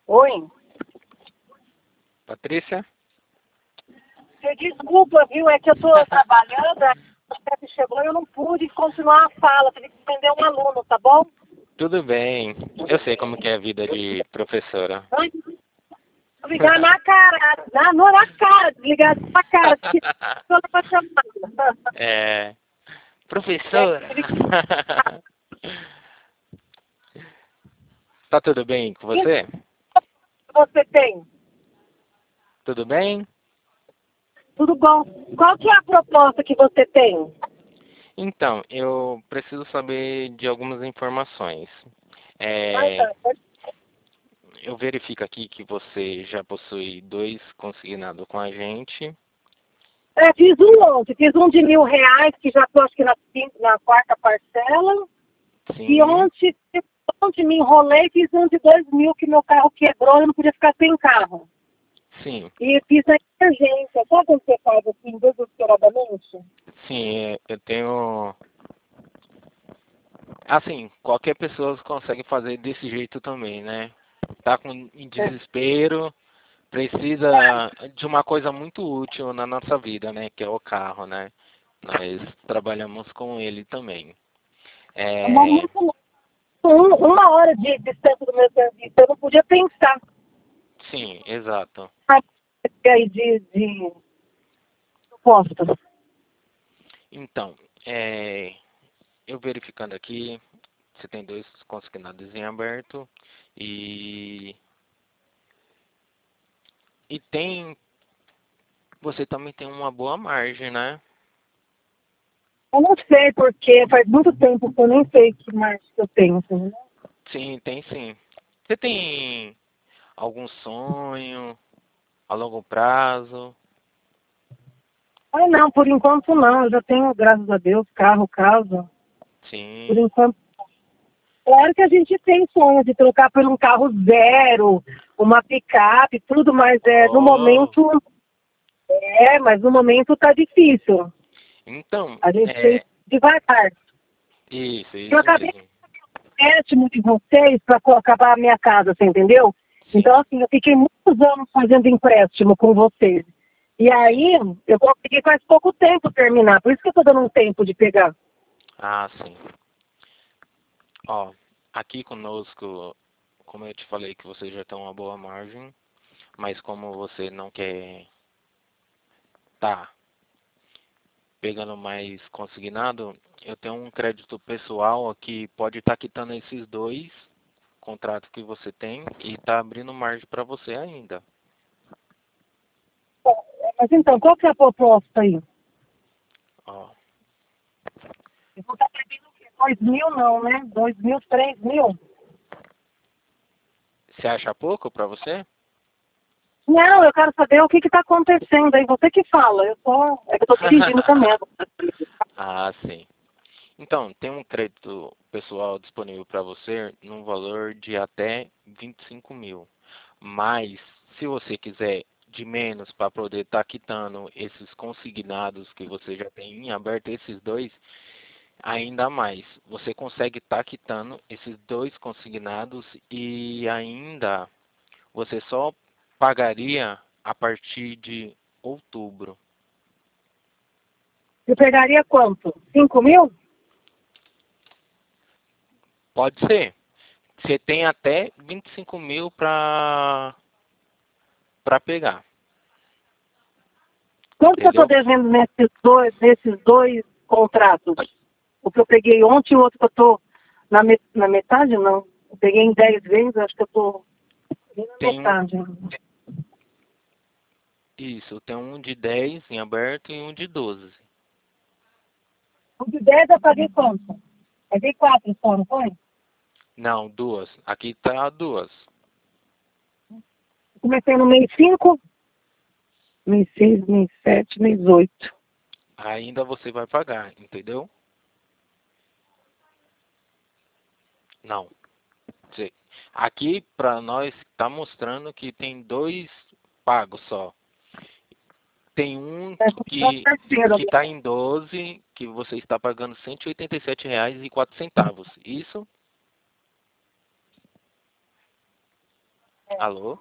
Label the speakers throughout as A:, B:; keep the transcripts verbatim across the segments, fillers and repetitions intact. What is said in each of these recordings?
A: Oi.
B: Patrícia?
A: Você desculpa, viu? É que eu tô trabalhando, a chefe chegou e eu não pude continuar a fala. Tive que atender um aluno, tá bom?
B: Tudo bem. Eu sei como que é a vida de professora.
A: Oi? Ligar na cara, na, não na cara, desligar na cara. Que eu não vou chamar.
B: É.
A: É,
B: Professora!
A: tive que-
B: Tá tudo bem com
A: Quem
B: você?
A: você tem?
B: Tudo bem?
A: Tudo bom? Qual que é a proposta que você tem?
B: Então, eu preciso saber de algumas informações.
A: Ah,
B: É,
A: tá.
B: eu verifico aqui que você já possui dois consignados com a gente.
A: É, fiz um ontem, fiz um de mil reais, que já estou acho que na, quinta- na quarta parcela. E
B: Sim,
A: ontem, ontem me enrolei e fiz um de dois mil que meu carro quebrou e eu não podia ficar sem carro.
B: sim,
A: E fiz a emergência. Sabe quando você faz assim, desesperadamente?
B: sim, é, eu tenho. Assim, qualquer pessoa consegue fazer desse jeito também, né? Tá com em
A: É.
B: desespero, precisa de uma coisa muito útil na nossa vida, né? Que é o carro, né? Nós trabalhamos com ele também.
A: Uma,
B: É,
A: muito, um, uma hora de distância do meu serviço, eu não podia pensar.
B: sim, exato.
A: Aí de, de propostas.
B: Então, é, eu verificando aqui, você tem dois consignados em aberto e, e tem, você também tem uma boa margem, né?
A: Eu não sei porque faz muito tempo que eu nem sei que mais que eu tenho. Assim.
B: Sim, tem sim. Você tem algum sonho a longo prazo?
A: Ah, não, por enquanto não. Eu já tenho, graças a Deus, carro, casa. Por
B: Sim.
A: enquanto. Claro que a gente tem sonho de trocar por um carro zero, uma picape, tudo, mas é, no
B: Oh,
A: momento, é, mas no momento tá difícil.
B: então,
A: A gente tem
B: é
A: que ir devagar.
B: isso,
A: Eu
B: isso
A: acabei
B: mesmo.
A: de empréstimo de vocês para acabar a minha casa, você entendeu? Então,
B: Sim,
A: assim, eu fiquei muitos anos fazendo empréstimo com vocês. E
B: sim.
A: aí, eu consegui faz pouco tempo terminar, por isso que eu tô dando um tempo de pegar.
B: Ah, sim. Ó, aqui conosco, como eu te falei que você já tem uma boa margem, mas como você não quer tá pegando mais consignado, eu tenho um crédito pessoal que pode estar quitando esses dois contratos que você tem e tá abrindo margem para você ainda.
A: Mas então, qual que é a proposta aí?
B: Ó,
A: Eu vou estar pedindo o quê? Dois mil não, né? Dois mil, três mil?
B: você acha pouco para você?
A: Não, eu quero saber o que está acontecendo aí. Você que fala. Eu tô, é que eu estou dirigindo também.
B: Ah, sim. Então, tem um crédito pessoal disponível para você num valor de até vinte e cinco mil. Mas, se você quiser de menos para poder estar quitando esses consignados que você já tem em aberto, esses dois, ainda mais. Você consegue estar quitando esses dois consignados e ainda você só pagaria a partir de outubro.
A: Eu pegaria quanto? Cinco mil?
B: Pode ser. Você tem até vinte e cinco mil para para pegar,
A: Quanto que eu estou
B: entendeu?
A: devendo nesses dois, nesses dois contratos? O que eu peguei ontem e o outro que eu estou na, met, na metade, não. Eu peguei em dez vezes, acho que eu estou na
B: Tem um,
A: metade.
B: isso, tem um de dez em aberto e um de doze.
A: O de dez eu paguei quanto? Paguei quatro só, não foi?
B: Não, duas. Aqui tá duas.
A: Comecei no mês cinco, mês seis, mês sete, mês oito.
B: Ainda você vai pagar, entendeu? Não. Você- Aqui para nós tá mostrando que tem dois pagos só. Tem um
A: Essa é a
B: que
A: terceira.
B: que está em doze, que você está pagando cento e oitenta e sete reais e quatro centavos. Isso? Alô?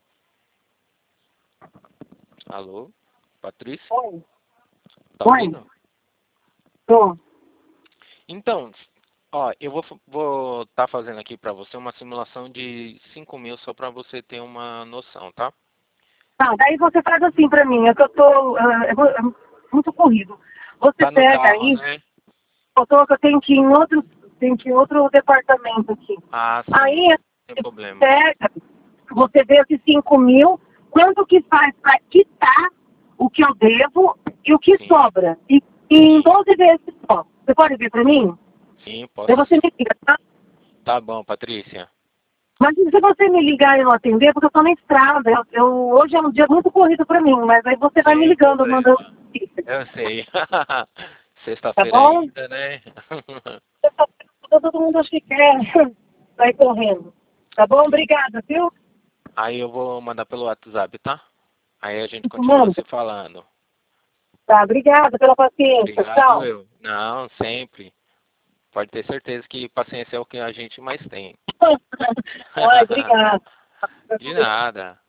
B: Alô? Patrícia?
A: Oi.
B: Tá
A: Oi.
B: ouvindo?
A: Tô.
B: Então, ó, eu vou vou tá fazendo aqui para você uma simulação de cinco mil só para você ter uma noção, tá?
A: Tá, daí você faz assim pra mim, é que eu tô ah, eu vou- é muito corrido. Você
B: Tá no
A: pega
B: carro,
A: aí,
B: né?
A: eu tô que eu tenho que ir em outro, tenho que ir em outro departamento aqui.
B: Ah, sim,
A: Aí
B: sem
A: você
B: problema.
A: pega, você vê esses cinco mil, quanto que faz para quitar o que eu devo e o que
B: Sim,
A: sobra. E, e em
B: sim,
A: doze vezes só. Você pode ver para mim?
B: sim,
A: Daí
B: posso
A: você
B: sim.
A: me liga, tá?
B: Tá bom, Patrícia.
A: Mas se você me ligar e eu não atender, porque eu tô na estrada, eu, eu- hoje é um dia muito corrido para mim, mas aí você vai me
B: Sem
A: ligando, mandando
B: problema.
A: notícias,
B: Eu sei.
A: tá
B: Sexta-feira
A: bom?
B: ainda, né?
A: Todo mundo acho que quer sair correndo. Tá bom?
B: Sim.
A: Obrigada, viu?
B: Aí eu vou mandar pelo WhatsApp, tá? Aí a gente continua
A: Mano,
B: se falando.
A: tá, obrigada pela paciência.
B: Obrigado
A: Tchau.
B: eu. Não, sempre. Pode ter certeza que paciência é o que a gente mais tem.
A: Ai, obrigada.
B: De nada.